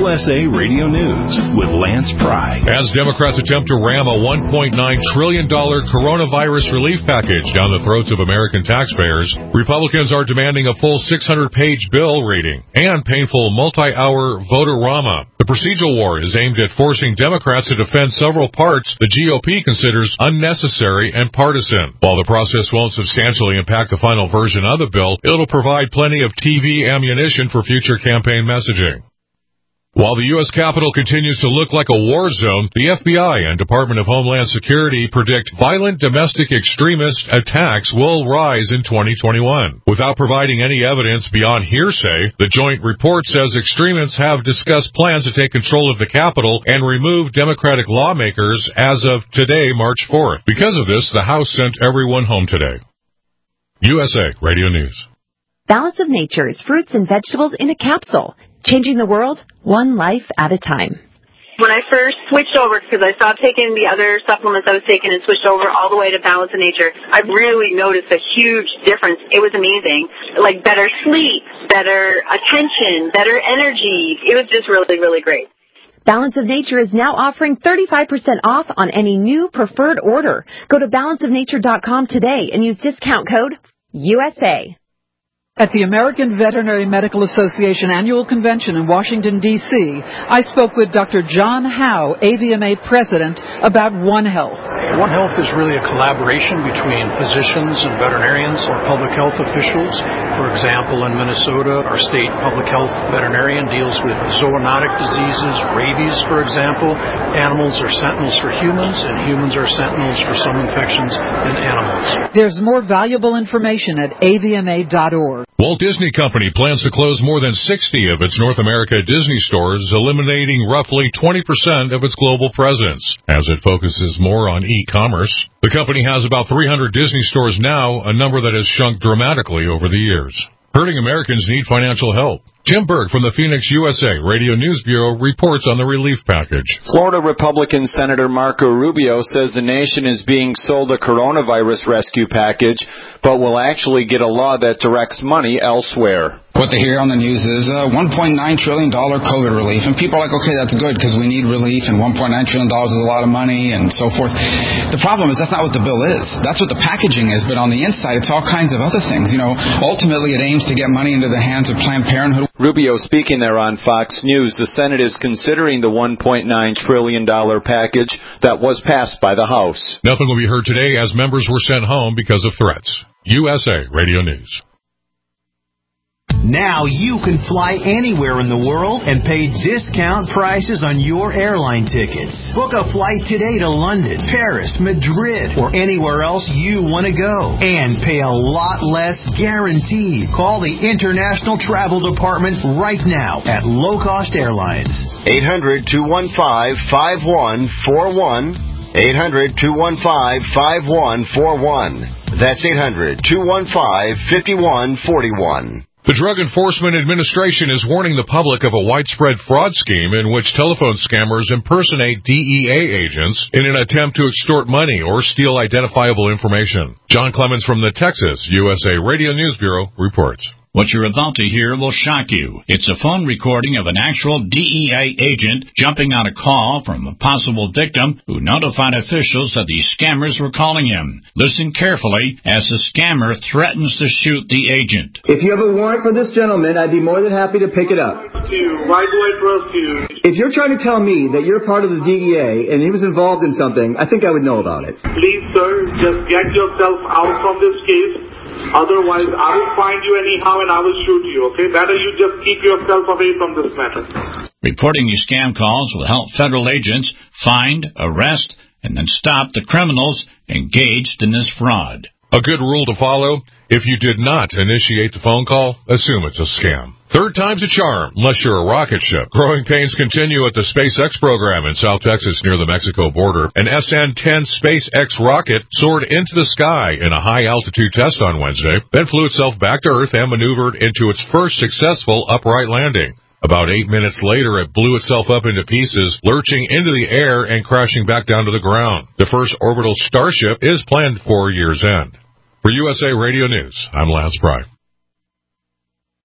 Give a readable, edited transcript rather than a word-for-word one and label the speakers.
Speaker 1: USA Radio News with Lance Pry.
Speaker 2: As Democrats attempt to ram a $1.9 trillion coronavirus relief package down the throats of American taxpayers, Republicans are demanding a full 600-page bill reading and painful multi-hour voter-rama. The procedural war is aimed at forcing Democrats to defend several parts the GOP considers unnecessary and partisan. While the process won't substantially impact the final version of the bill, it'll provide plenty of TV ammunition for future campaign messaging. While the U.S. Capitol continues to look like a war zone, the FBI and Department of Homeland Security predict violent domestic extremist attacks will rise in 2021. Without providing any evidence beyond hearsay, the joint report says extremists have discussed plans to take control of the Capitol and remove Democratic lawmakers as of today, March 4th. Because of this, the House sent everyone home today. USA Radio News.
Speaker 3: Balance of Nature's fruits and vegetables in a capsule. Changing the world, one life at a time.
Speaker 4: When I first switched over, because I stopped taking the other supplements I was taking and switched over all the way to Balance of Nature, I really noticed a huge difference. It was amazing. Like better sleep, better attention, better energy. It was just really, really great.
Speaker 3: Balance of Nature is now offering 35% off on any new preferred order. Go to balanceofnature.com today and use discount code USA.
Speaker 5: At the American Veterinary Medical Association Annual Convention in Washington, D.C., I spoke with Dr. John Howe, AVMA President, about One Health.
Speaker 6: One Health is really a collaboration between physicians and veterinarians or public health officials. For example, in Minnesota, our state public health veterinarian deals with zoonotic diseases, rabies, for example. Animals are sentinels for humans, and humans are sentinels for some infections in animals.
Speaker 5: There's more valuable information at avma.org.
Speaker 2: Walt Disney Company plans to close more than 60 of its North America Disney stores, eliminating roughly 20% of its global presence, as it focuses more on e-commerce. The company has about 300 Disney stores now, a number that has shrunk dramatically over the years. Hurting Americans need financial help. Jim Berg from the Phoenix USA Radio News Bureau reports on the relief package.
Speaker 7: Florida Republican Senator Marco Rubio says the nation is being sold a coronavirus rescue package, but will actually get a law that directs money elsewhere.
Speaker 8: What they hear on the news is $1.9 trillion COVID relief, and people are like, okay, that's good because we need relief, and $1.9 trillion is a lot of money, and so forth. The problem is that's not what the bill is. That's what the packaging is, but on the inside, it's all kinds of other things. Ultimately, it aims to get money into the hands of Planned Parenthood.
Speaker 7: Rubio speaking there on Fox News. The Senate is considering the $1.9 trillion package that was passed by the House.
Speaker 2: Nothing will be heard today as members were sent home because of threats. USA Radio News.
Speaker 9: Now you can fly anywhere in the world and pay discount prices on your airline tickets. Book a flight today to London, Paris, Madrid, or anywhere else you want to go. And pay a lot less guaranteed. Call the International Travel Department right now at Low Cost Airlines.
Speaker 10: 800-215-5141. 800-215-5141. That's 800-215-5141.
Speaker 2: The Drug Enforcement Administration is warning the public of a widespread fraud scheme in which telephone scammers impersonate DEA agents in an attempt to extort money or steal identifiable information. John Clemens from the Texas USA Radio News Bureau reports.
Speaker 11: What you're about to hear will shock you. It's a phone recording of an actual DEA agent jumping on a call from a possible victim who notified officials that these scammers were calling him. Listen carefully as the scammer threatens to shoot the agent.
Speaker 12: If you have a warrant for this gentleman, I'd be more than happy to pick it up.
Speaker 13: Why do I trust you?
Speaker 12: If you're trying to tell me that you're part of the DEA and he was involved in something, I think I would know about it.
Speaker 13: Please, sir, just get yourself out from this case. Otherwise, I will find you anyhow and I will shoot you, okay? Better you just keep yourself away from this matter.
Speaker 11: Reporting these scam calls will help federal agents find, arrest, and then stop the criminals engaged in this fraud.
Speaker 2: A good rule to follow: if you did not initiate the phone call, assume it's a scam. Third time's a charm, unless you're a rocket ship. Growing pains continue at the SpaceX program in South Texas near the Mexico border. An SN-10 SpaceX rocket soared into the sky in a high-altitude test on Wednesday, then flew itself back to Earth and maneuvered into its first successful upright landing. About 8 minutes later, it blew itself up into pieces, lurching into the air and crashing back down to the ground. The first orbital Starship is planned for year's end. For USA Radio News, I'm Lance Pry.